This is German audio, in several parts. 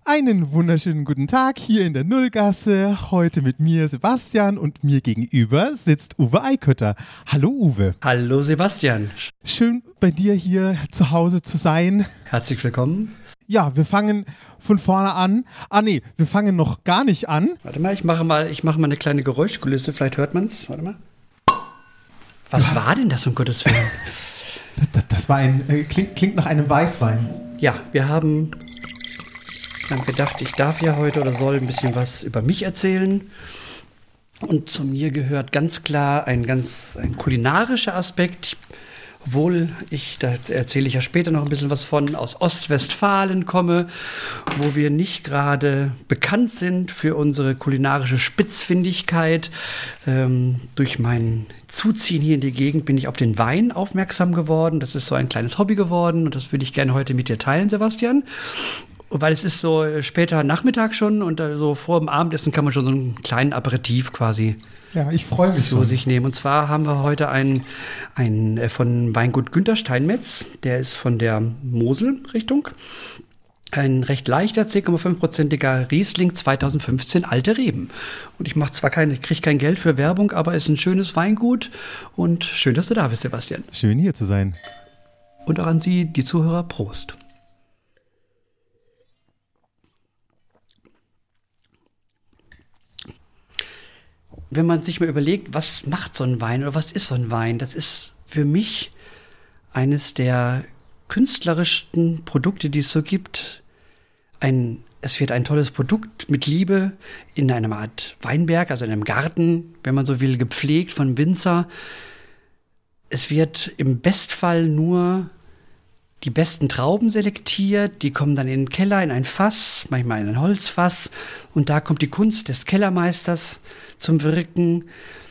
Einen wunderschönen guten Tag hier in der Nullgasse. Heute mit mir Sebastian und mir gegenüber sitzt Uwe Eikötter. Hallo Uwe. Hallo Sebastian. Schön bei dir hier zu Hause zu sein. Herzlich willkommen. Ja, wir fangen von vorne an. Wir fangen noch gar nicht an. Warte mal, ich mache mal eine kleine Geräuschkulisse, vielleicht hört man es. Warte mal. Was war denn das, um Gottes Willen? Das war klingt nach einem Weißwein. Ja, wir haben gedacht, ich darf ja heute oder soll ein bisschen was über mich erzählen. Und zu mir gehört ganz klar ein kulinarischer Aspekt. Obwohl da erzähle ich ja später noch ein bisschen was von, aus Ostwestfalen komme, wo wir nicht gerade bekannt sind für unsere kulinarische Spitzfindigkeit. Durch mein Zuziehen hier in die Gegend bin ich auf den Wein aufmerksam geworden. Das ist so ein kleines Hobby geworden und das würde ich gerne heute mit dir teilen, Sebastian. Weil es ist so später Nachmittag schon und so vor dem Abendessen kann man schon so einen kleinen Aperitif quasi ich freue mich zu sich nehmen. Und zwar haben wir heute einen von Weingut Günter Steinmetz, der ist von der Mosel-Richtung. Ein recht leichter, 10,5%iger Riesling 2015 alte Reben. Und ich kriege kein Geld für Werbung, aber es ist ein schönes Weingut und schön, dass du da bist, Sebastian. Schön hier zu sein. Und auch an Sie, die Zuhörer, Prost. Wenn man sich mal überlegt, was macht so ein Wein oder was ist so ein Wein, das ist für mich eines der künstlerischsten Produkte, die es so gibt. Es wird ein tolles Produkt mit Liebe in einer Art Weinberg, also in einem Garten, wenn man so will, gepflegt von Winzer. Es wird im Bestfall nur die besten Trauben selektiert, die kommen dann in den Keller, in ein Fass, manchmal in ein Holzfass und da kommt die Kunst des Kellermeisters zum Wirken.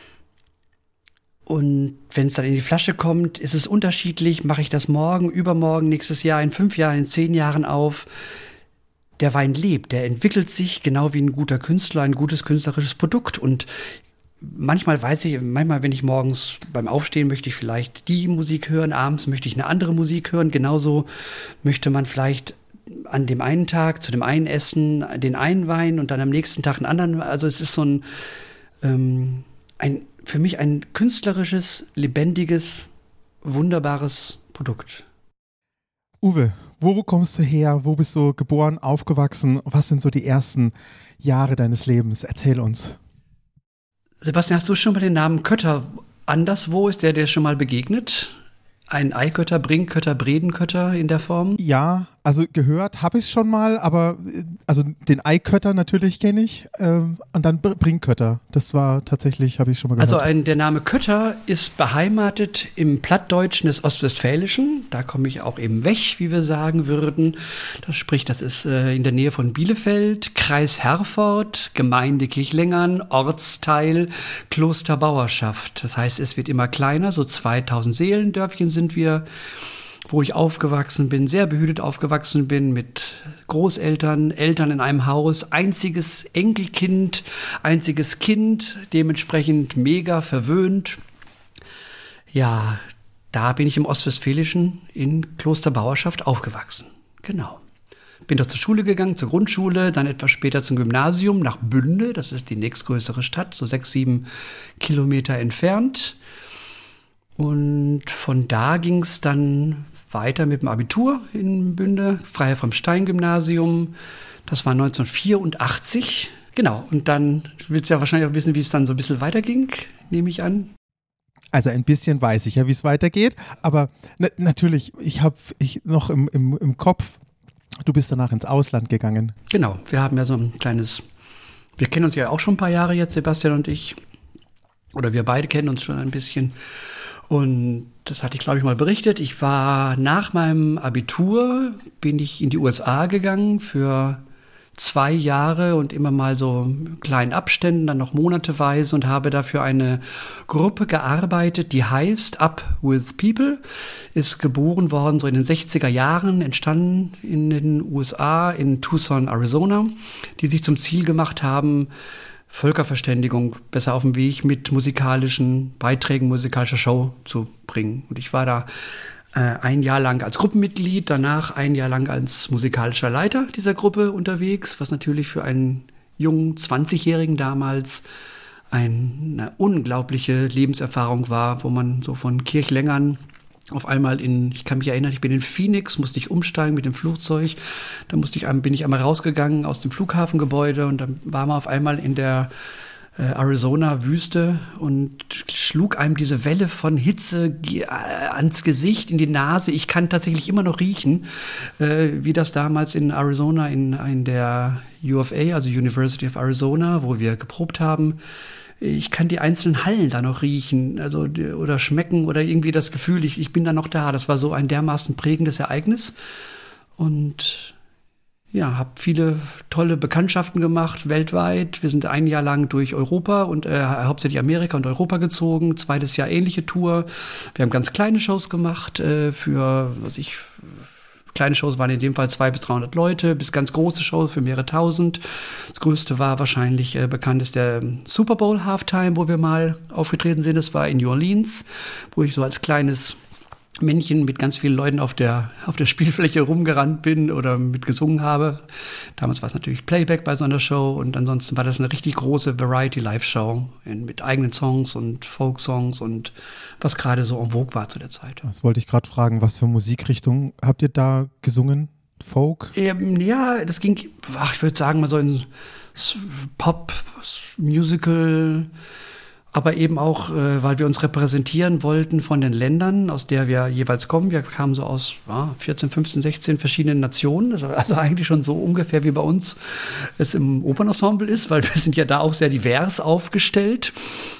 Und wenn es dann in die Flasche kommt, ist es unterschiedlich, mache ich das morgen, übermorgen, nächstes Jahr, in 5 Jahren, in 10 Jahren auf. Der Wein lebt, der entwickelt sich genau wie ein guter Künstler, ein gutes künstlerisches Produkt und manchmal, wenn ich morgens beim Aufstehen möchte ich vielleicht die Musik hören, abends möchte ich eine andere Musik hören. Genauso möchte man vielleicht an dem einen Tag zu dem einen Essen den einen Wein und dann am nächsten Tag einen anderen. Also es ist so für mich ein künstlerisches, lebendiges, wunderbares Produkt. Uwe, wo kommst du her? Wo bist du geboren, aufgewachsen? Was sind so die ersten Jahre deines Lebens? Erzähl uns. Sebastian, hast du schon mal den Namen Kötter anderswo? Ist der dir schon mal begegnet? Ein Eikötter, Bringkötter, Bredenkötter in der Form? Ja, also gehört habe ich es schon mal, aber also den Eikötter natürlich kenne ich und dann Bringkötter. Das war tatsächlich, habe ich schon mal gehört. Also der Name Kötter ist beheimatet im Plattdeutschen des Ostwestfälischen. Da komme ich auch eben weg, wie wir sagen würden. Das ist in der Nähe von Bielefeld, Kreis Herford, Gemeinde Kirchlengern, Ortsteil Kloster Bauerschaft. Das heißt, es wird immer kleiner, so 2000 Seelendörfchen sind wir, wo ich aufgewachsen bin, sehr behütet aufgewachsen bin, mit Großeltern, Eltern in einem Haus, einziges Enkelkind, einziges Kind, dementsprechend mega verwöhnt. Ja, da bin ich im Ostwestfälischen in Kloster Bauerschaft aufgewachsen. Genau. Bin dort zur Schule gegangen, zur Grundschule, dann etwas später zum Gymnasium nach Bünde, das ist die nächstgrößere Stadt, so 6-7 Kilometer entfernt. Und von da ging es dann weiter mit dem Abitur in Bünde, Freiherr vom Stein Gymnasium. Das war 1984. Genau, und dann willst du ja wahrscheinlich auch wissen, wie es dann so ein bisschen weiterging, nehme ich an. Also ein bisschen weiß ich ja, wie es weitergeht, aber natürlich, ich habe noch im Kopf, du bist danach ins Ausland gegangen. Genau, wir haben ja so wir kennen uns ja auch schon ein paar Jahre jetzt, Sebastian und ich, oder wir beide kennen uns schon ein bisschen. Und das hatte ich, glaube ich, mal berichtet. Ich war nach meinem Abitur, bin ich in die USA gegangen für 2 Jahre und immer mal so in kleinen Abständen, dann noch monateweise und habe dafür eine Gruppe gearbeitet, die heißt Up with People, ist geboren worden so in den 60er Jahren, entstanden in den USA, in Tucson, Arizona, die sich zum Ziel gemacht haben, Völkerverständigung besser auf dem Weg mit musikalischen Beiträgen, musikalischer Show zu bringen. Und ich war da ein Jahr lang als Gruppenmitglied, danach ein Jahr lang als musikalischer Leiter dieser Gruppe unterwegs, was natürlich für einen jungen 20-Jährigen damals eine unglaubliche Lebenserfahrung war, wo man so von Kirchlängern auf einmal ich kann mich erinnern, ich bin in Phoenix, musste ich umsteigen mit dem Flugzeug, da bin ich einmal rausgegangen aus dem Flughafengebäude und dann war man auf einmal in der Arizona-Wüste und schlug einem diese Welle von Hitze ans Gesicht, in die Nase. Ich kann tatsächlich immer noch riechen, wie das damals in Arizona in der UFA, also University of Arizona, wo wir geprobt haben. Ich kann die einzelnen Hallen da noch riechen, also oder schmecken oder irgendwie das Gefühl, ich bin da noch da. Das war so ein dermaßen prägendes Ereignis. Und ja, habe viele tolle Bekanntschaften gemacht weltweit. Wir sind ein Jahr lang durch Europa und hauptsächlich Amerika und Europa gezogen. Zweites Jahr ähnliche Tour. Wir haben ganz kleine Shows gemacht kleine Shows waren in dem Fall 200 bis 300 Leute, bis ganz große Shows für mehrere tausend. Das größte war wahrscheinlich bekannt ist der Super Bowl Halftime, wo wir mal aufgetreten sind. Das war in New Orleans, wo ich so als kleines Männchen mit ganz vielen Leuten auf der Spielfläche rumgerannt bin oder mitgesungen habe. Damals war es natürlich Playback bei so einer Show und ansonsten war das eine richtig große Variety-Live-Show mit eigenen Songs und Folk-Songs und was gerade so en vogue war zu der Zeit. Das wollte ich gerade fragen, was für Musikrichtung habt ihr da gesungen? Folk? Ja, das ging, ich würde sagen, mal so in Pop, Musical, aber eben auch, weil wir uns repräsentieren wollten von den Ländern, aus der wir jeweils kommen. Wir kamen so aus 14, 15, 16 verschiedenen Nationen. Das war also eigentlich schon so ungefähr wie bei uns es im Opernensemble ist, weil wir sind ja da auch sehr divers aufgestellt.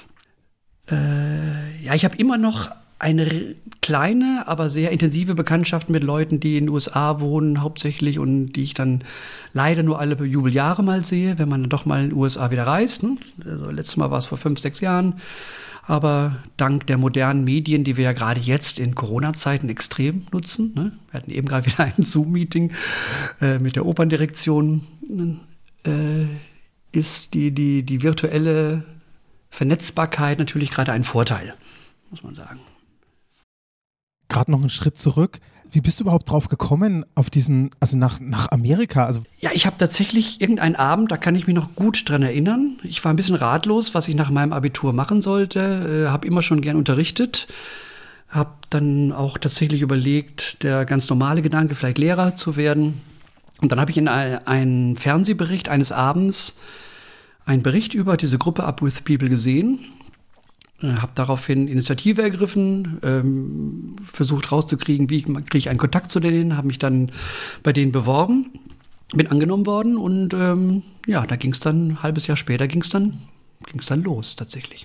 Ich habe immer noch eine kleine, aber sehr intensive Bekanntschaft mit Leuten, die in den USA wohnen hauptsächlich und die ich dann leider nur alle Jubeljahre mal sehe, wenn man dann doch mal in den USA wieder reist. Ne? Also letztes Mal war es vor 5, 6 Jahren. Aber dank der modernen Medien, die wir ja gerade jetzt in Corona-Zeiten extrem nutzen, ne? Wir hatten eben gerade wieder ein Zoom-Meeting mit der Operndirektion, ist die virtuelle Vernetzbarkeit natürlich gerade ein Vorteil, muss man sagen. Gerade noch einen Schritt zurück. Wie bist du überhaupt drauf gekommen, nach Amerika? Also ja, ich habe tatsächlich irgendeinen Abend, da kann ich mich noch gut dran erinnern. Ich war ein bisschen ratlos, was ich nach meinem Abitur machen sollte. Habe immer schon gern unterrichtet. Habe dann auch tatsächlich überlegt, der ganz normale Gedanke, vielleicht Lehrer zu werden. Und dann habe ich in einem Fernsehbericht eines Abends einen Bericht über diese Gruppe Up With People gesehen. Habe daraufhin Initiative ergriffen, versucht rauszukriegen, wie kriege ich einen Kontakt zu denen, habe mich dann bei denen beworben, bin angenommen worden und da ging es dann, ein halbes Jahr später ging es dann los tatsächlich.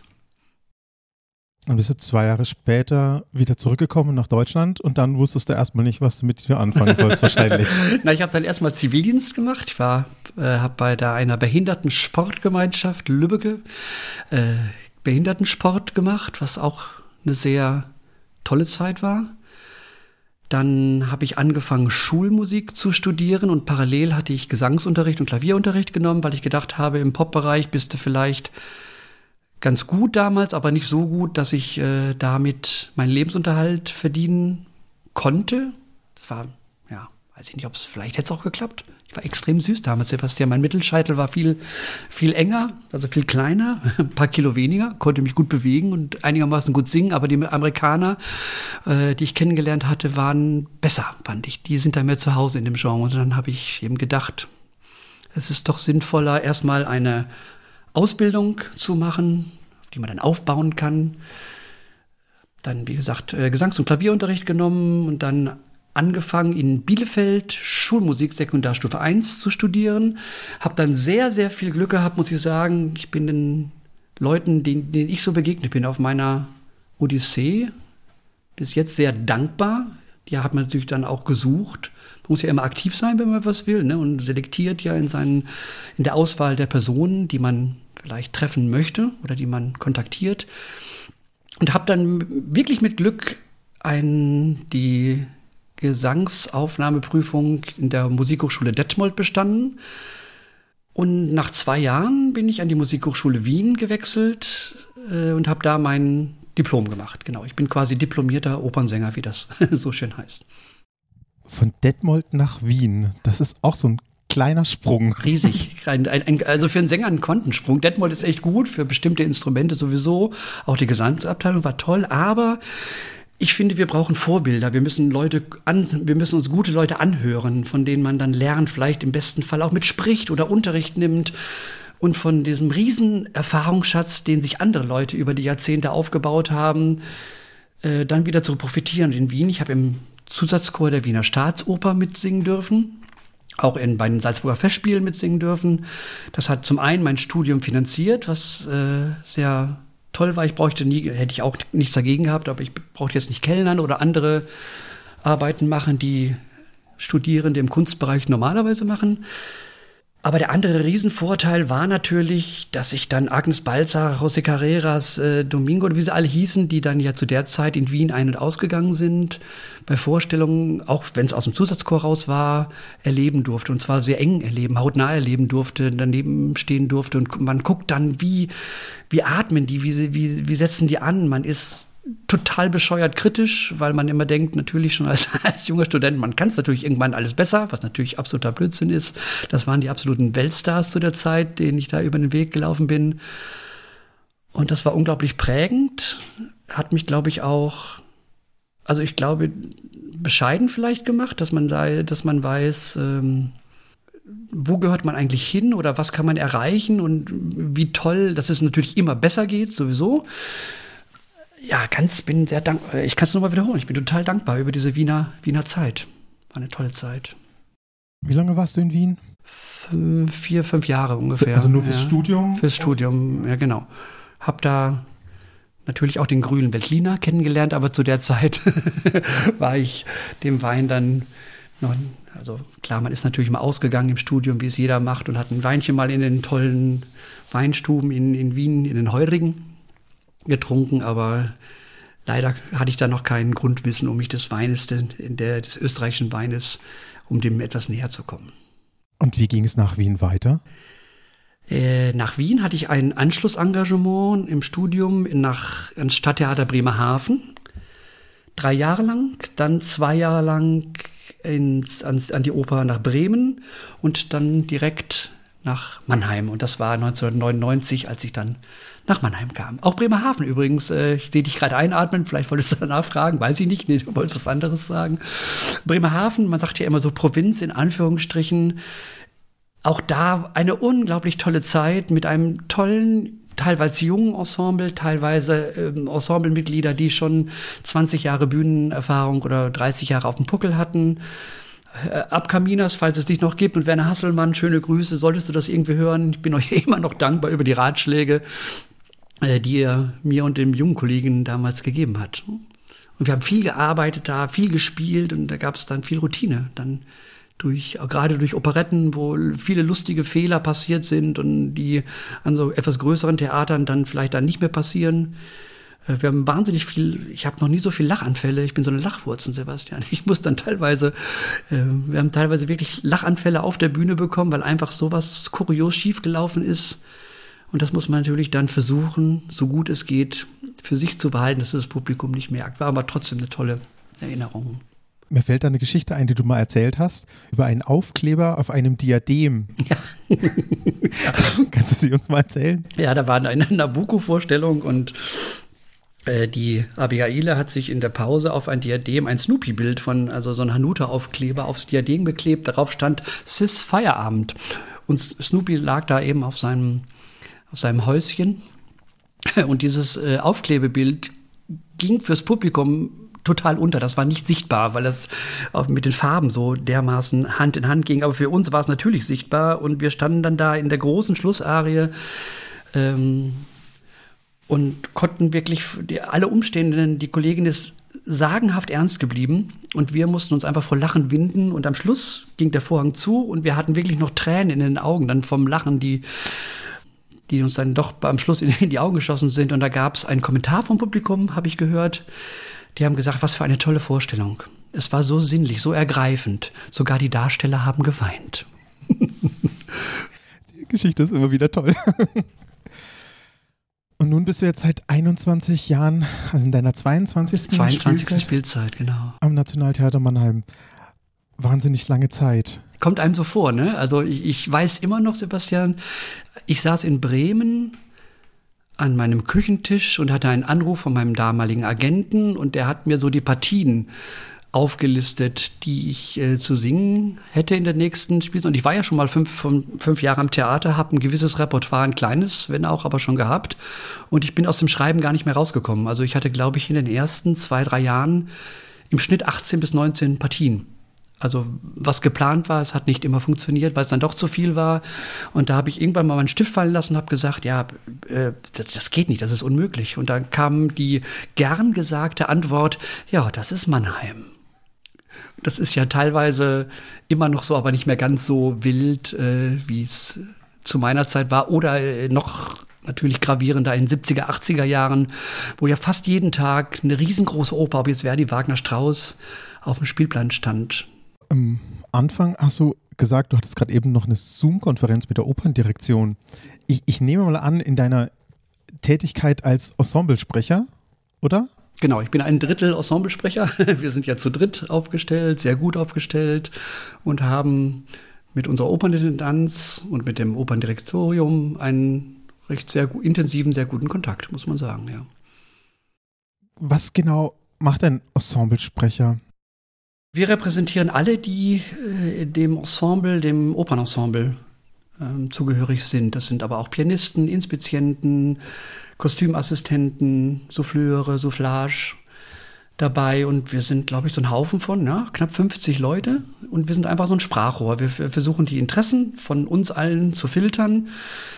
Und bist du 2 Jahre später wieder zurückgekommen nach Deutschland und dann wusstest du erstmal nicht, was du mit dir anfangen sollst wahrscheinlich. Ich habe dann erstmal Zivildienst gemacht. Ich habe bei einer Behindertensportgemeinschaft Lübbecke Behindertensport gemacht, was auch eine sehr tolle Zeit war. Dann habe ich angefangen, Schulmusik zu studieren und parallel hatte ich Gesangsunterricht und Klavierunterricht genommen, weil ich gedacht habe, im Popbereich bist du vielleicht ganz gut damals, aber nicht so gut, dass ich damit meinen Lebensunterhalt verdienen konnte. Das war, weiß ich nicht, vielleicht hätte es auch geklappt. Ich war extrem süß damals, Sebastian. Mein Mittelscheitel war viel, viel enger, also viel kleiner, ein paar Kilo weniger, konnte mich gut bewegen und einigermaßen gut singen. Aber die Amerikaner, die ich kennengelernt hatte, waren besser, fand ich. Die sind da mehr zu Hause in dem Genre. Und dann habe ich eben gedacht, es ist doch sinnvoller, erstmal eine Ausbildung zu machen, auf die man dann aufbauen kann. Dann, wie gesagt, Gesangs- und Klavierunterricht genommen und dann angefangen in Bielefeld Schulmusik Sekundarstufe 1 zu studieren. Habe dann sehr, sehr viel Glück gehabt, muss ich sagen. Ich bin den Leuten, denen ich so begegnet bin auf meiner Odyssee, bis jetzt sehr dankbar. Die hat man natürlich dann auch gesucht. Man muss ja immer aktiv sein, wenn man was will, ne? Und selektiert ja in der Auswahl der Personen, die man vielleicht treffen möchte oder die man kontaktiert. Und habe dann wirklich mit Glück die Gesangsaufnahmeprüfung in der Musikhochschule Detmold bestanden. Und nach 2 Jahren bin ich an die Musikhochschule Wien gewechselt und habe da mein Diplom gemacht, genau. Ich bin quasi diplomierter Opernsänger, wie das so schön heißt. Von Detmold nach Wien, das ist auch so ein kleiner Sprung. Riesig. Also für einen Sänger ein Quantensprung. Detmold ist echt gut, für bestimmte Instrumente sowieso. Auch die Gesamtabteilung war toll, aber ich finde, wir brauchen Vorbilder. Wir müssen uns gute Leute anhören, von denen man dann lernt, vielleicht im besten Fall auch mitspricht oder Unterricht nimmt. Und von diesem riesen Erfahrungsschatz, den sich andere Leute über die Jahrzehnte aufgebaut haben, dann wieder zu profitieren. In Wien, ich habe im Zusatzchor der Wiener Staatsoper mitsingen dürfen, auch bei den Salzburger Festspielen mitsingen dürfen. Das hat zum einen mein Studium finanziert, was sehr toll war. Hätte ich auch nichts dagegen gehabt, aber ich brauchte jetzt nicht kellnern oder andere Arbeiten machen, die Studierende im Kunstbereich normalerweise machen. Aber der andere Riesenvorteil war natürlich, dass ich dann Agnes Balzer, José Carreras, Domingo, wie sie alle hießen, die dann ja zu der Zeit in Wien ein- und ausgegangen sind, bei Vorstellungen, auch wenn es aus dem Zusatzchor raus war, erleben durfte. Und zwar sehr eng erleben, hautnah erleben durfte, daneben stehen durfte. Und man guckt dann, wie atmen die, wie setzen die an. Man ist total bescheuert kritisch, weil man immer denkt, natürlich schon als junger Student, man kann es natürlich irgendwann alles besser, was natürlich absoluter Blödsinn ist. Das waren die absoluten Weltstars zu der Zeit, denen ich da über den Weg gelaufen bin. Und das war unglaublich prägend, hat mich, glaube ich, auch, also ich glaube, bescheiden vielleicht gemacht, dass man weiß, wo gehört man eigentlich hin oder was kann man erreichen und wie toll, dass es natürlich immer besser geht, sowieso. Ja, bin sehr dankbar. Ich kann es nur mal wiederholen. Ich bin total dankbar über diese Wiener Zeit. War eine tolle Zeit. Wie lange warst du in Wien? 4, 5 Jahre ungefähr. Also nur fürs Studium? Fürs Studium, ja genau. Hab da natürlich auch den grünen Veltliner kennengelernt, aber zu der Zeit war ich dem Wein dann noch, also klar, man ist natürlich mal ausgegangen im Studium, wie es jeder macht und hat ein Weinchen mal in den tollen Weinstuben in Wien, in den Heurigen getrunken, aber leider hatte ich da noch kein Grundwissen, um mich des österreichischen Weines, um dem etwas näher zu kommen. Und wie ging es nach Wien weiter? Nach Wien hatte ich ein Anschlussengagement im Studium ins Stadttheater Bremerhaven. 3 Jahre lang, dann 2 Jahre lang an die Oper nach Bremen und dann direkt nach Mannheim. Und das war 1999, als ich dann nach Mannheim kam. Auch Bremerhaven übrigens. Ich sehe dich gerade einatmen. Vielleicht wolltest du danach fragen. Weiß ich nicht. Nee, du wolltest was anderes sagen. Bremerhaven, man sagt ja immer so Provinz in Anführungsstrichen. Auch da eine unglaublich tolle Zeit mit einem tollen, teilweise jungen Ensemble, teilweise Ensemblemitglieder, die schon 20 Jahre Bühnenerfahrung oder 30 Jahre auf dem Puckel hatten. Abkaminas, falls es dich noch gibt, und Werner Hasselmann, schöne Grüße, solltest du das irgendwie hören. Ich bin euch immer noch dankbar über die Ratschläge, die ihr mir und dem jungen Kollegen damals gegeben hat. Und wir haben viel gearbeitet da, viel gespielt und da gab es dann viel Routine. Dann gerade durch Operetten, wo viele lustige Fehler passiert sind und die an so etwas größeren Theatern dann vielleicht nicht mehr passieren. Wir haben wahnsinnig viel, ich habe noch nie so viel Lachanfälle, ich bin so eine Lachwurzen, Sebastian. Wir haben teilweise wirklich Lachanfälle auf der Bühne bekommen, weil einfach sowas kurios schiefgelaufen ist. Und das muss man natürlich dann versuchen, so gut es geht, für sich zu behalten, dass das Publikum nicht merkt. War aber trotzdem eine tolle Erinnerung. Mir fällt da eine Geschichte ein, die du mal erzählt hast, über einen Aufkleber auf einem Diadem. Ja. Kannst du sie uns mal erzählen? Ja, da war eine Nabucco-Vorstellung und die Abigail hat sich in der Pause auf ein Diadem, ein Snoopy-Bild also so ein Hanuta-Aufkleber aufs Diadem geklebt. Darauf stand Sis Feierabend. Und Snoopy lag da eben auf seinem Häuschen. Und dieses Aufklebebild ging fürs Publikum total unter. Das war nicht sichtbar, weil das auch mit den Farben so dermaßen Hand in Hand ging. Aber für uns war es natürlich sichtbar. Und wir standen dann da in der großen Schlussarie und konnten wirklich alle Umstehenden, die Kollegin ist sagenhaft ernst geblieben und wir mussten uns einfach vor Lachen winden und am Schluss ging der Vorhang zu und wir hatten wirklich noch Tränen in den Augen dann vom Lachen, die uns dann doch am Schluss in die Augen geschossen sind und da gab es einen Kommentar vom Publikum, habe ich gehört, die haben gesagt, was für eine tolle Vorstellung. Es war so sinnlich, so ergreifend, sogar die Darsteller haben geweint. Die Geschichte ist immer wieder toll. Und nun bist du jetzt seit 21 Jahren, also in deiner 22. Spielzeit, genau. Am Nationaltheater Mannheim. Wahnsinnig lange Zeit. Kommt einem so vor, ne? Also ich weiß immer noch, Sebastian, ich saß in Bremen an meinem Küchentisch und hatte einen Anruf von meinem damaligen Agenten und der hat mir so die Partien aufgelistet, die ich zu singen hätte in der nächsten Spielzeit. Und ich war ja schon mal fünf Jahre am Theater, habe ein gewisses Repertoire, ein kleines, wenn auch, aber schon gehabt. Und ich bin aus dem Schreiben gar nicht mehr rausgekommen. Also ich hatte, glaube ich, in den ersten 2-3 Jahren im Schnitt 18 bis 19 Partien. Also was geplant war, es hat nicht immer funktioniert, weil es dann doch zu viel war. Und da habe ich irgendwann mal meinen Stift fallen lassen und habe gesagt, ja, das geht nicht, das ist unmöglich. Und dann kam die gern gesagte Antwort, ja, das ist Mannheim. Das ist ja teilweise immer noch so, aber nicht mehr ganz so wild, wie es zu meiner Zeit war. Oder noch natürlich gravierender in den 70er, 80er Jahren, wo ja fast jeden Tag eine riesengroße Oper, ob jetzt Verdi, Wagner, Strauss, auf dem Spielplan stand. Am Anfang hast du gesagt, du hattest gerade eben noch eine Zoom-Konferenz mit der Operndirektion. Ich nehme mal an, in deiner Tätigkeit als Ensemblesprecher, oder? Genau, ich bin ein Drittel Ensemblesprecher. Wir sind ja zu dritt aufgestellt, sehr gut aufgestellt und haben mit unserer Opernintendanz und mit dem Operndirektorium einen recht sehr intensiven, sehr guten Kontakt, muss man sagen, ja. Was genau macht ein Ensemblesprecher? Wir repräsentieren alle, die dem Ensemble, dem Opernensemble zugehörig sind. Das sind aber auch Pianisten, Inspizienten, Kostümassistenten, Souffleure, Soufflage dabei. Und wir sind, glaube ich, so ein Haufen von knapp 50 Leute. Und wir sind einfach so ein Sprachrohr. Wir versuchen, die Interessen von uns allen zu filtern.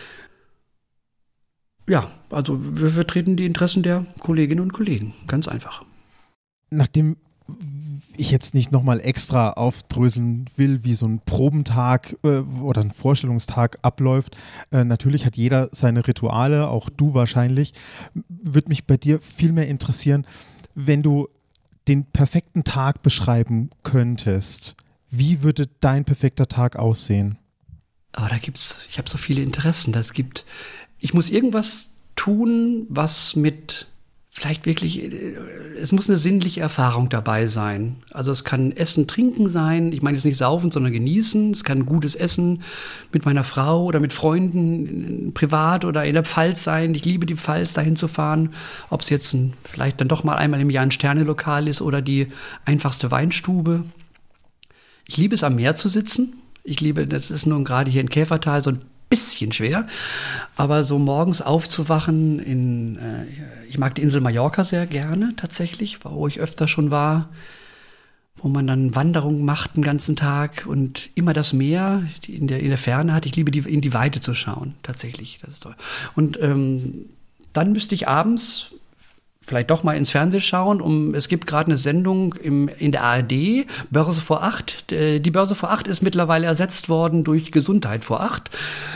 Ja, also wir vertreten die Interessen der Kolleginnen und Kollegen. Ganz einfach. Nachdem ich jetzt nicht nochmal extra aufdröseln will, wie so ein Probentag oder ein Vorstellungstag abläuft. Natürlich hat jeder seine Rituale, auch du wahrscheinlich. Würde mich bei dir viel mehr interessieren, wenn du den perfekten Tag beschreiben könntest. Wie würde dein perfekter Tag aussehen? Aber ich habe so viele Interessen. Ich muss irgendwas tun, was mit vielleicht wirklich, es muss eine sinnliche Erfahrung dabei sein. Also es kann Essen, Trinken sein. Ich meine jetzt nicht saufen, sondern genießen. Es kann gutes Essen mit meiner Frau oder mit Freunden privat oder in der Pfalz sein. Ich liebe die Pfalz, dahin zu fahren. Ob es jetzt vielleicht dann doch mal einmal im Jahr ein Sternelokal ist oder die einfachste Weinstube. Ich liebe es, am Meer zu sitzen. Das ist nun gerade hier in Käfertal so ein bisschen schwer, aber so morgens aufzuwachen ich mag die Insel Mallorca sehr gerne tatsächlich, wo ich öfter schon war, wo man dann Wanderungen macht den ganzen Tag und immer das Meer in der Ferne hat. Ich liebe in die Weite zu schauen, tatsächlich, das ist toll. Und dann müsste ich abends vielleicht doch mal ins Fernsehen schauen. Es gibt gerade eine Sendung in der ARD, Börse vor 8. Die Börse vor 8 ist mittlerweile ersetzt worden durch Gesundheit vor 8.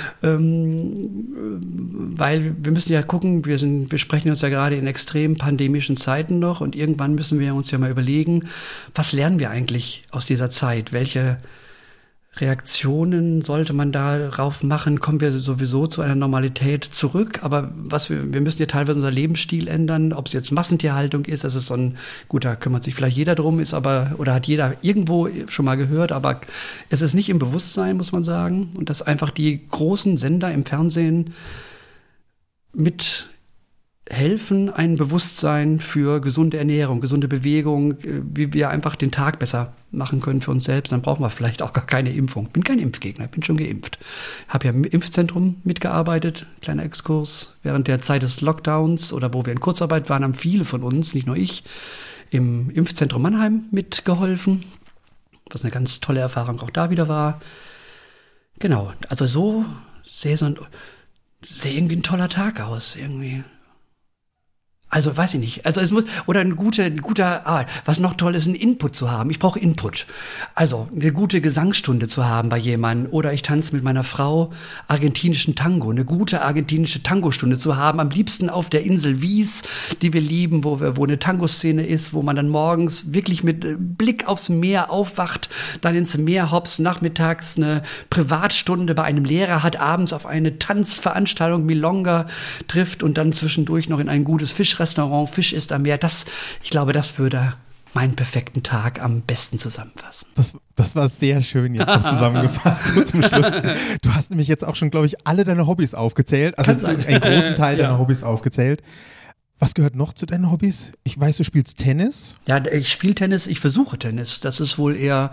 Weil wir müssen ja gucken, wir sprechen uns ja gerade in extrem pandemischen Zeiten noch und irgendwann müssen wir uns ja mal überlegen, was lernen wir eigentlich aus dieser Zeit? Welche Reaktionen sollte man darauf machen? Kommen wir sowieso zu einer Normalität zurück? Aber wir müssen ja teilweise unser Lebensstil ändern, ob es jetzt Massentierhaltung ist, das ist da kümmert sich vielleicht jeder drum, oder hat jeder irgendwo schon mal gehört, aber es ist nicht im Bewusstsein, muss man sagen. Und dass einfach die großen Sender im Fernsehen mit helfen, ein Bewusstsein für gesunde Ernährung, gesunde Bewegung, wie wir einfach den Tag besser machen können für uns selbst. Dann brauchen wir vielleicht auch gar keine Impfung. Bin kein Impfgegner, bin schon geimpft. Habe ja im Impfzentrum mitgearbeitet, kleiner Exkurs. Während der Zeit des Lockdowns oder wo wir in Kurzarbeit waren, haben viele von uns, nicht nur ich, im Impfzentrum Mannheim mitgeholfen. Was eine ganz tolle Erfahrung auch da wieder war. Genau, also so sehr irgendwie ein toller Tag aus, irgendwie. Also weiß ich nicht. Also es muss, oder ein guter, was noch toll ist, ein Input zu haben. Ich brauche Input. Also eine gute Gesangsstunde zu haben bei jemandem. Oder ich tanze mit meiner Frau argentinischen Tango. Eine gute argentinische Tango-Stunde zu haben. Am liebsten auf der Insel Wies, die wir lieben, wo eine Tango-Szene ist, wo man dann morgens wirklich mit Blick aufs Meer aufwacht, dann ins Meer hops, nachmittags eine Privatstunde bei einem Lehrer hat, abends auf eine Tanzveranstaltung Milonga trifft und dann zwischendurch noch in ein gutes Fischrestaurant Fisch isst am Meer. Ich glaube, das würde meinen perfekten Tag am besten zusammenfassen. Das war sehr schön jetzt noch zusammengefasst so zum Schluss. Du hast nämlich jetzt auch schon, glaube ich, alle deine Hobbys aufgezählt, also einen großen Teil deiner Hobbys aufgezählt. Was gehört noch zu deinen Hobbys? Ich weiß, du spielst Tennis. Ja, ich spiele Tennis, ich versuche Tennis. Das ist wohl eher,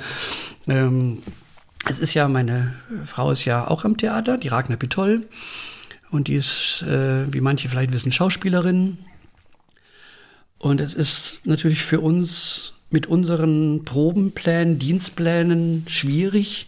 es ist ja, meine Frau ist ja auch am Theater, die Ragnar Pitoll. Und die ist, wie manche vielleicht wissen, Schauspielerin. Und es ist natürlich für uns mit unseren Probenplänen, Dienstplänen schwierig,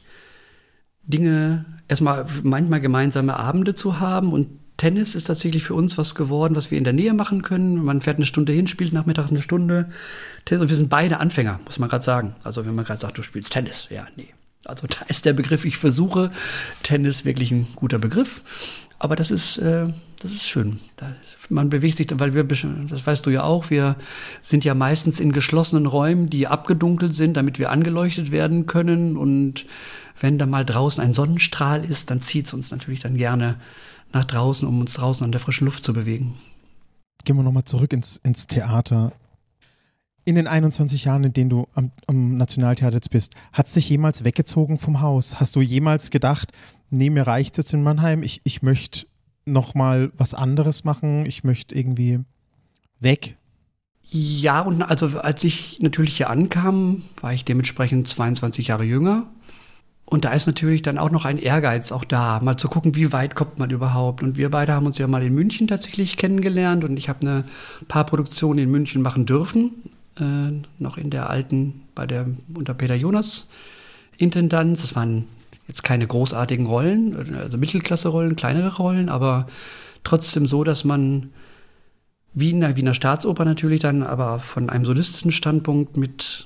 Dinge erstmal manchmal gemeinsame Abende zu haben. Und Tennis ist tatsächlich für uns was geworden, was wir in der Nähe machen können. Man fährt eine Stunde hin, spielt Nachmittag eine Stunde Tennis. Und wir sind beide Anfänger, muss man gerade sagen. Also wenn man gerade sagt, du spielst Tennis, ja, nee. Also da ist der Begriff, ich versuche Tennis, wirklich ein guter Begriff. Aber das ist schön. Man bewegt sich, weil das weißt du ja auch, wir sind ja meistens in geschlossenen Räumen, die abgedunkelt sind, damit wir angeleuchtet werden können. Und wenn da mal draußen ein Sonnenstrahl ist, dann zieht es uns natürlich dann gerne nach draußen, um uns draußen an der frischen Luft zu bewegen. Gehen wir nochmal zurück ins Theater. In den 21 Jahren, in denen du am Nationaltheater jetzt bist, hat es dich jemals weggezogen vom Haus? Hast du jemals gedacht, nee, mir reicht es jetzt in Mannheim, ich möchte noch mal was anderes machen, ich möchte irgendwie weg? Ja, und also als ich natürlich hier ankam, war ich dementsprechend 22 Jahre jünger. Und da ist natürlich dann auch noch ein Ehrgeiz auch da, mal zu gucken, wie weit kommt man überhaupt. Und wir beide haben uns ja mal in München tatsächlich kennengelernt und ich habe ein paar Produktionen in München machen dürfen. Noch in der alten, unter Peter Jonas Intendanz. Das waren jetzt keine großartigen Rollen, also Mittelklasse-Rollen, kleinere Rollen, aber trotzdem so, dass man wie in der Wiener Staatsoper natürlich dann, aber von einem solistischen Standpunkt mit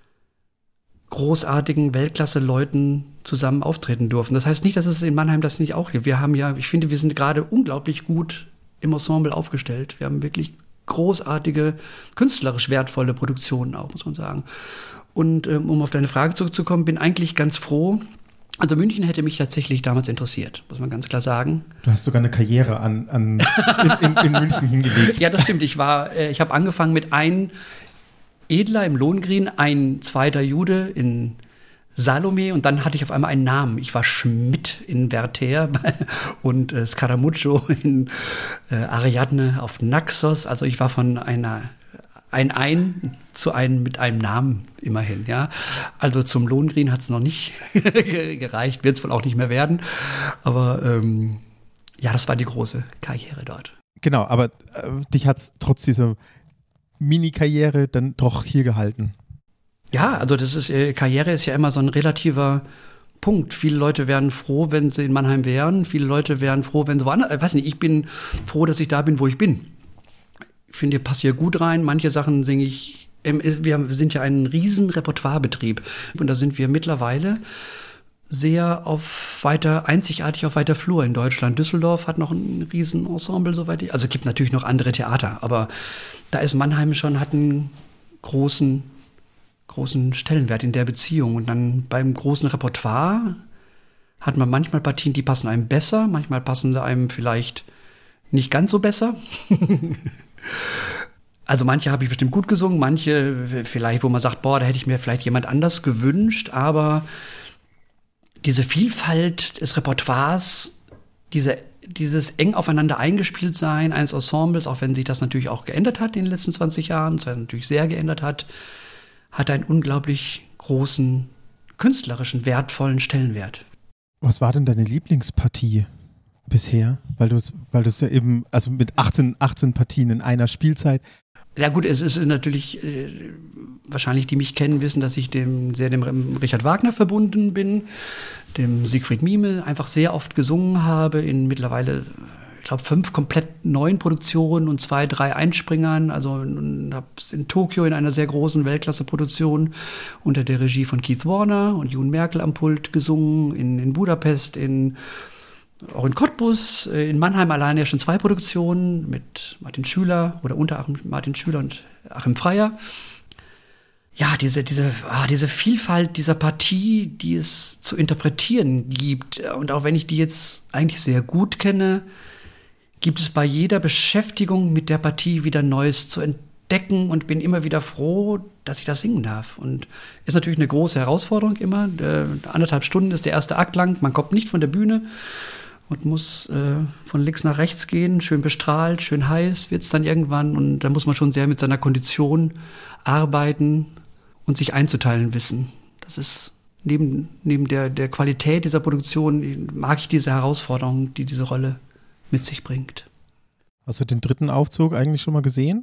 großartigen Weltklasse-Leuten zusammen auftreten durften. Das heißt nicht, dass es in Mannheim das nicht auch gibt. Wir haben ja, ich finde, wir sind gerade unglaublich gut im Ensemble aufgestellt. Wir haben wirklich großartige, künstlerisch wertvolle Produktionen auch, muss man sagen. Und um auf deine Frage zurückzukommen, bin eigentlich ganz froh. Also München hätte mich tatsächlich damals interessiert, muss man ganz klar sagen. Du hast sogar eine Karriere in München hingelegt. Ja, das stimmt. Ich habe angefangen mit ein Edler im Lohengrin, ein zweiter Jude in Salome und dann hatte ich auf einmal einen Namen. Ich war Schmidt in Werther und Scaramuccio in Ariadne auf Naxos. Also ich war von ein zu einem mit einem Namen immerhin, ja. Also zum Lohengrin hat es noch nicht gereicht, wird es wohl auch nicht mehr werden. Aber ja, das war die große Karriere dort. Genau, aber dich hat es trotz dieser Mini-Karriere dann doch hier gehalten. Ja, also Karriere ist ja immer so ein relativer Punkt. Viele Leute wären froh, wenn sie in Mannheim wären. Viele Leute wären froh, wenn sie woanders. Ich weiß nicht, ich bin froh, dass ich da bin, wo ich bin. Ich finde, ich passe hier gut rein. Manche Sachen singe ich. Wir sind ja ein riesen Repertoirebetrieb. Und da sind wir mittlerweile sehr einzigartig auf weiter Flur in Deutschland. Düsseldorf hat noch ein riesen Ensemble, soweit also es gibt natürlich noch andere Theater, aber da ist Mannheim hat einen großen Stellenwert in der Beziehung. Und dann beim großen Repertoire hat man manchmal Partien, die passen einem besser, manchmal passen sie einem vielleicht nicht ganz so besser. Also manche habe ich bestimmt gut gesungen, manche vielleicht, wo man sagt, boah, da hätte ich mir vielleicht jemand anders gewünscht, aber diese Vielfalt des Repertoires, dieses eng aufeinander eingespielt sein eines Ensembles, auch wenn sich das natürlich auch geändert hat in den letzten 20 Jahren, zwar natürlich sehr geändert hat einen unglaublich großen, künstlerischen, wertvollen Stellenwert. Was war denn deine Lieblingspartie bisher? Weil du es ja eben, also mit 18 Partien in einer Spielzeit. Ja gut, es ist natürlich, wahrscheinlich die mich kennen, wissen, dass ich sehr dem Richard Wagner verbunden bin, dem Siegfried Mieme einfach sehr oft gesungen habe, in mittlerweile, glaube, 5 komplett neuen Produktionen und 2, 3 Einspringern. Also habe in Tokio in einer sehr großen Weltklasse-Produktion unter der Regie von Keith Warner und Jun Merkel am Pult gesungen, in Budapest, auch in Cottbus, in Mannheim alleine ja schon 2 Produktionen mit Martin Schüler oder unter Martin Schüler und Achim Freier. Ja, diese Vielfalt dieser Partie, die es zu interpretieren gibt. Und auch wenn ich die jetzt eigentlich sehr gut kenne, gibt es bei jeder Beschäftigung mit der Partie wieder Neues zu entdecken und bin immer wieder froh, dass ich das singen darf. Und ist natürlich eine große Herausforderung immer. 1,5 Stunden ist der erste Akt lang. Man kommt nicht von der Bühne und muss von links nach rechts gehen. Schön bestrahlt, schön heiß wird es dann irgendwann. Und da muss man schon sehr mit seiner Kondition arbeiten und sich einzuteilen wissen. Das ist neben der Qualität dieser Produktion, mag ich diese Herausforderung, die diese Rolle mit sich bringt. Hast du den 3. Aufzug eigentlich schon mal gesehen?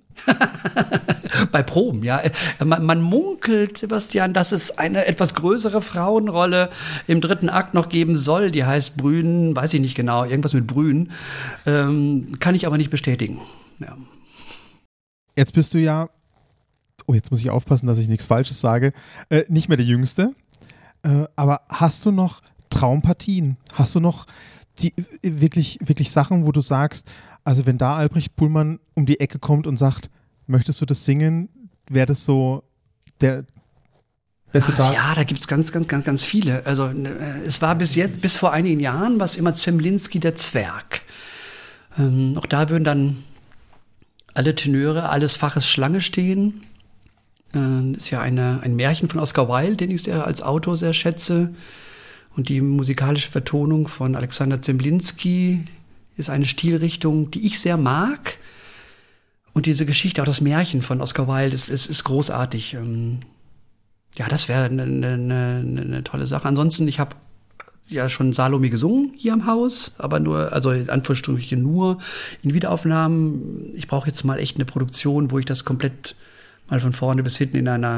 Bei Proben, ja. Man munkelt, Sebastian, dass es eine etwas größere Frauenrolle im 3. Akt noch geben soll. Die heißt Brühen, weiß ich nicht genau, irgendwas mit Brühen. Kann ich aber nicht bestätigen. Ja. Jetzt bist du ja, jetzt muss ich aufpassen, dass ich nichts Falsches sage, nicht mehr der Jüngste. Aber hast du noch Traumpartien? Hast du noch die wirklich Sachen, wo du sagst, also wenn da Albrecht Buhlmann um die Ecke kommt und sagt, möchtest du das singen, wäre das so der beste Tag? Ja, da gibt es ganz viele. Also es war bis vor einigen Jahren, war es immer Zemlinski der Zwerg. Auch da würden dann alle Tenöre, alles Faches Schlange stehen. Ist ja ein Märchen von Oscar Wilde, den ich als Autor sehr schätze. Und die musikalische Vertonung von Alexander Zemlinski ist eine Stilrichtung, die ich sehr mag. Und diese Geschichte, auch das Märchen von Oscar Wilde, ist großartig. Ja, das wäre eine tolle Sache. Ansonsten, ich habe ja schon Salome gesungen hier im Haus, aber nur, also in Anführungsstrichen nur in Wiederaufnahmen. Ich brauche jetzt mal echt eine Produktion, wo ich das komplett mal von vorne bis hinten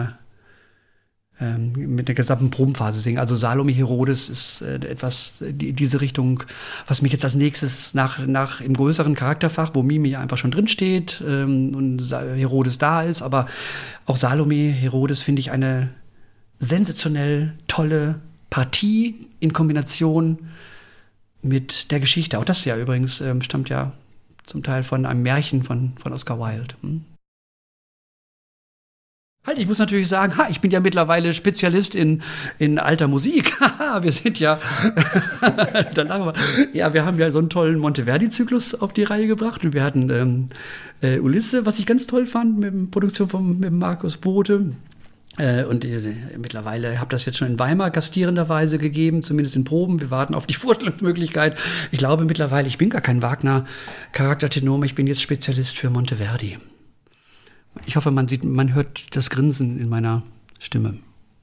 mit der gesamten Probenphase singen. Also Salome Herodes ist etwas, diese Richtung, was mich jetzt als nächstes nach im größeren Charakterfach, wo Mimi ja einfach schon drin steht und Herodes da ist, aber auch Salome Herodes finde ich eine sensationell tolle Partie in Kombination mit der Geschichte. Auch das ja übrigens stammt ja zum Teil von einem Märchen von Oscar Wilde. Halt, ich muss natürlich sagen, ich bin ja mittlerweile Spezialist in alter Musik. Wir sind ja, dann lachen wir. Ja, wir haben ja so einen tollen Monteverdi-Zyklus auf die Reihe gebracht und wir hatten Ulisse, was ich ganz toll fand, mit der Produktion mit Markus Bothe. Und mittlerweile habe das jetzt schon in Weimar gastierenderweise gegeben, zumindest in Proben. Wir warten auf die Vorstellungsmöglichkeit. Ich glaube mittlerweile, ich bin gar kein Wagner-Charaktertenor, ich bin jetzt Spezialist für Monteverdi. Ich hoffe, man hört das Grinsen in meiner Stimme.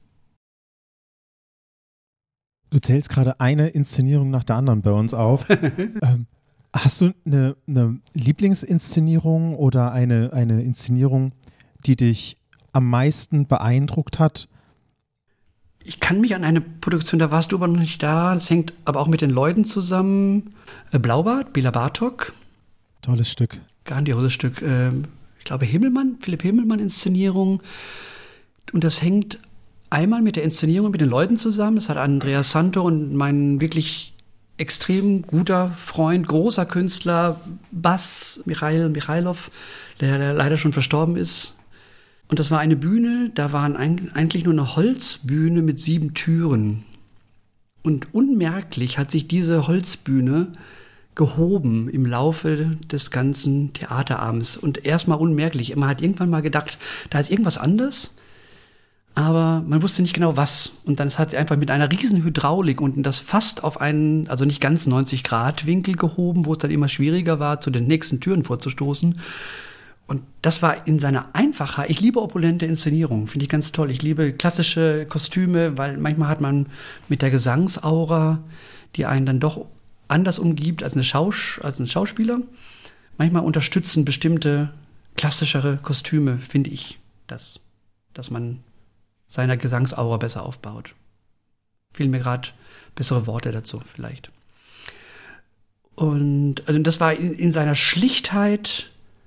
Du zählst gerade eine Inszenierung nach der anderen bei uns auf. Hast du eine Lieblingsinszenierung oder eine Inszenierung, die dich am meisten beeindruckt hat? Ich kann mich an eine Produktion, da warst du aber noch nicht da, das hängt aber auch mit den Leuten zusammen. Blaubart, Béla Bartók. Tolles Stück. Grandioses Stück. Ich glaube Philipp Himmelmann Inszenierung. Und das hängt einmal mit der Inszenierung mit den Leuten zusammen. Das hat Andreas Santo und mein wirklich extrem guter Freund, großer Künstler, Bass Michailov, der leider schon verstorben ist. Und das war eine Bühne, da waren eigentlich nur eine Holzbühne mit 7 Türen. Und unmerklich hat sich diese Holzbühne gehoben im Laufe des ganzen Theaterabends. Und erstmal unmerklich. Man hat irgendwann mal gedacht, da ist irgendwas anders, aber man wusste nicht genau was. Und dann hat sie einfach mit einer riesen Hydraulik unten das fast auf einen, also nicht ganz 90-Grad-Winkel gehoben, wo es dann immer schwieriger war, zu den nächsten Türen vorzustoßen. Und das war in seiner Einfachheit. Ich liebe opulente Inszenierungen, finde ich ganz toll. Ich liebe klassische Kostüme, weil manchmal hat man mit der Gesangsaura, die einen dann doch anders umgibt als ein Schauspieler. Manchmal unterstützen bestimmte klassischere Kostüme, finde ich, dass man seiner Gesangsaura besser aufbaut. Fehlen mir gerade bessere Worte dazu vielleicht. Und also das war in seiner Schlichtheit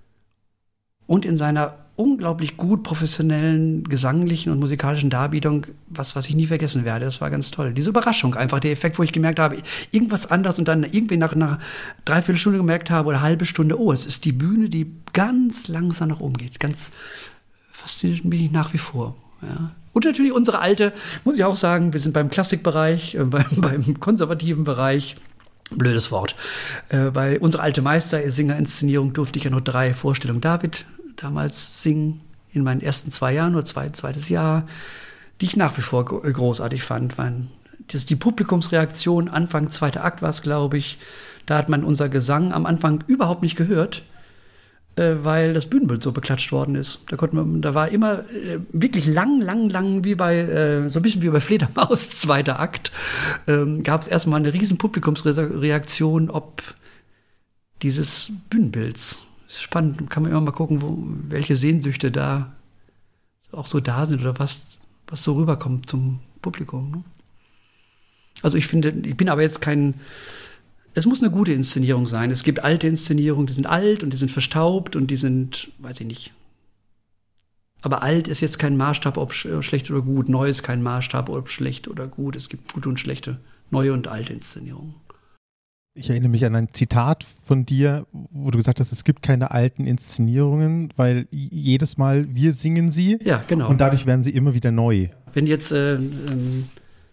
und in seiner unglaublich gut professionellen gesanglichen und musikalischen Darbietung, was ich nie vergessen werde. Das war ganz toll. Diese Überraschung einfach, der Effekt, wo ich gemerkt habe, irgendwas anders und dann irgendwie nach einer Dreiviertelstunde gemerkt habe oder eine halbe Stunde, oh, es ist die Bühne, die ganz langsam nach oben geht. Ganz fasziniert mich nach wie vor. Ja. Und natürlich unsere alte, muss ich auch sagen, wir sind beim Klassikbereich, beim konservativen Bereich. Blödes Wort. Bei unserer alte Meister-Singer-Inszenierung durfte ich ja nur 3 Vorstellungen David damals singen, in meinen ersten 2 Jahren oder zweites Jahr, die ich nach wie vor großartig fand. Das ist die Publikumsreaktion, Anfang 2. Akt war es, glaube ich. Da hat man unser Gesang am Anfang überhaupt nicht gehört, weil das Bühnenbild so beklatscht worden ist. Da war immer wirklich lang, wie bei, so ein bisschen wie bei Fledermaus, 2. Akt, gab es erstmal eine riesen Publikumsreaktion, ob dieses Bühnenbilds. Ist spannend, kann man immer mal gucken, welche Sehnsüchte da auch so da sind oder was so rüberkommt zum Publikum. Ne? Also ich bin aber jetzt es muss eine gute Inszenierung sein. Es gibt alte Inszenierungen, die sind alt und die sind verstaubt und die sind, weiß ich nicht. Aber alt ist jetzt kein Maßstab, ob schlecht oder gut. Neu ist kein Maßstab, ob schlecht oder gut. Es gibt gute und schlechte, neue und alte Inszenierungen. Ich erinnere mich an ein Zitat von dir, wo du gesagt hast, es gibt keine alten Inszenierungen, weil jedes Mal wir singen sie. Ja, genau. Und dadurch werden sie immer wieder neu. Wenn jetzt, wenn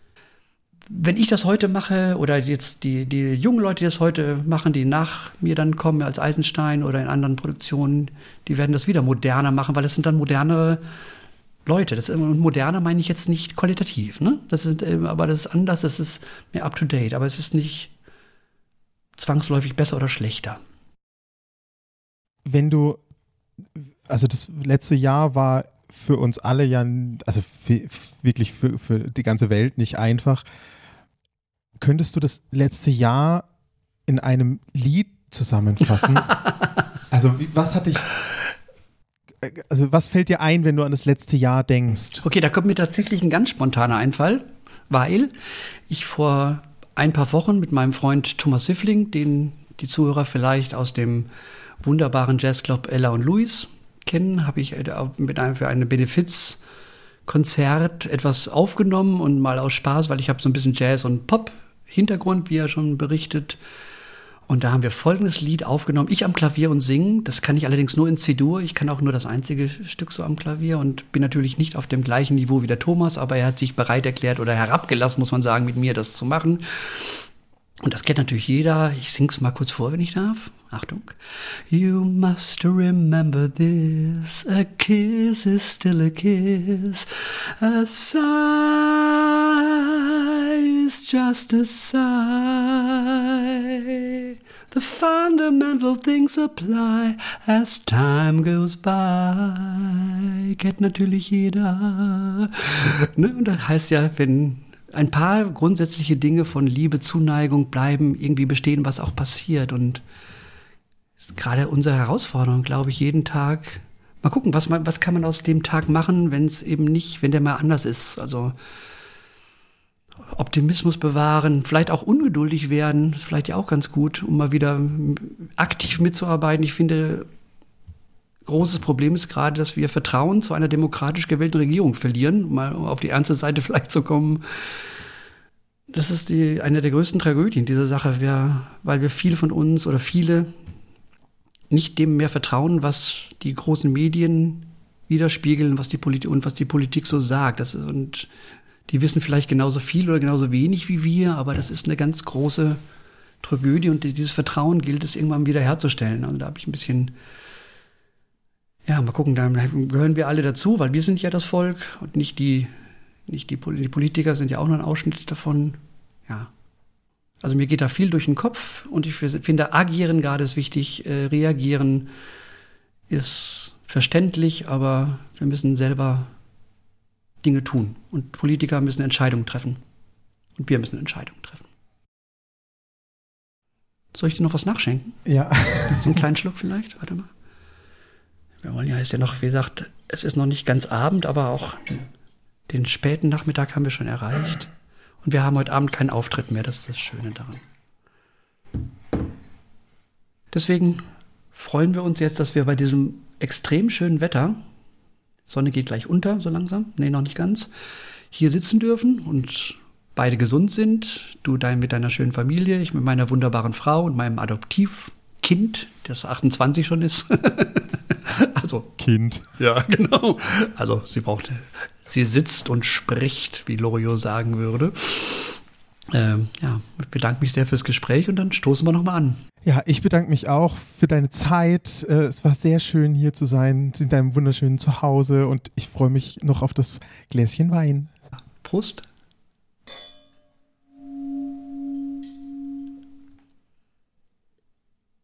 ich das heute mache oder jetzt die jungen Leute, die das heute machen, die nach mir dann kommen als Eisenstein oder in anderen Produktionen, die werden das wieder moderner machen, weil es sind dann modernere Leute. Und moderner meine ich jetzt nicht qualitativ, ne? Aber das ist anders, das ist mehr up to date, aber es ist nicht zwangsläufig besser oder schlechter. Also das letzte Jahr war für uns alle ja, also wirklich für die ganze Welt nicht einfach. Könntest du das letzte Jahr in einem Lied zusammenfassen? Also was fällt dir ein, wenn du an das letzte Jahr denkst? Okay, da kommt mir tatsächlich ein ganz spontaner Einfall, weil ich vor ein paar Wochen mit meinem Freund Thomas Siffling, den die Zuhörer vielleicht aus dem wunderbaren Jazzclub Ella und Louis kennen, habe ich für eine Benefizkonzert etwas aufgenommen und mal aus Spaß, weil ich habe so ein bisschen Jazz- und Pop-Hintergrund, wie er schon berichtet. Und da haben wir folgendes Lied aufgenommen. Ich am Klavier und singen. Das kann ich allerdings nur in C-Dur. Ich kann auch nur das einzige Stück so am Klavier und bin natürlich nicht auf dem gleichen Niveau wie der Thomas, aber er hat sich bereit erklärt oder herabgelassen, muss man sagen, mit mir das zu machen. Und das kennt natürlich jeder. Ich sing's mal kurz vor, wenn ich darf. Achtung. You must remember this. A kiss is still a kiss. A sigh is just a sigh. The fundamental things apply as time goes by. Kennt natürlich jeder. Ne? Und das heißt ja, wenn ein paar grundsätzliche Dinge von Liebe, Zuneigung bleiben irgendwie bestehen, was auch passiert. Und das ist gerade unsere Herausforderung, glaube ich, jeden Tag. Mal gucken, was kann man aus dem Tag machen, wenn der mal anders ist. Also Optimismus bewahren, vielleicht auch ungeduldig werden, ist vielleicht ja auch ganz gut, um mal wieder aktiv mitzuarbeiten. Ich finde, großes Problem ist gerade, dass wir Vertrauen zu einer demokratisch gewählten Regierung verlieren, um mal auf die ernste Seite vielleicht zu kommen. Das ist eine der größten Tragödien dieser Sache, weil wir viele von uns oder viele nicht dem mehr vertrauen, was die großen Medien widerspiegeln, was die Politik so sagt. Und die wissen vielleicht genauso viel oder genauso wenig wie wir, aber das ist eine ganz große Tragödie und dieses Vertrauen gilt es irgendwann wieder herzustellen. Also da habe ich ein bisschen, ja, mal gucken, da gehören wir alle dazu, weil wir sind ja das Volk und nicht die Politiker sind ja auch nur ein Ausschnitt davon. Ja. Also mir geht da viel durch den Kopf und ich finde, agieren gerade ist wichtig, reagieren ist verständlich, aber wir müssen selber Dinge tun und Politiker müssen Entscheidungen treffen und wir müssen Entscheidungen treffen. Soll ich dir noch was nachschenken? Ja. So einen kleinen Schluck vielleicht? Warte mal. Wir wollen ja, ist ja noch, wie gesagt, es ist noch nicht ganz Abend, aber auch den späten Nachmittag haben wir schon erreicht. Und wir haben heute Abend keinen Auftritt mehr, das ist das Schöne daran. Deswegen freuen wir uns jetzt, dass wir bei diesem extrem schönen Wetter, Sonne geht gleich unter, so langsam, nee, noch nicht ganz, hier sitzen dürfen und beide gesund sind. Du mit deiner schönen Familie, ich mit meiner wunderbaren Frau und meinem Adoptivkind, das 28 schon ist. Also Kind. Ja, genau. Also sie sitzt und spricht, wie Loriot sagen würde. Ich bedanke mich sehr fürs Gespräch und dann stoßen wir nochmal an. Ja, ich bedanke mich auch für deine Zeit. Es war sehr schön, hier zu sein, in deinem wunderschönen Zuhause und ich freue mich noch auf das Gläschen Wein. Prost.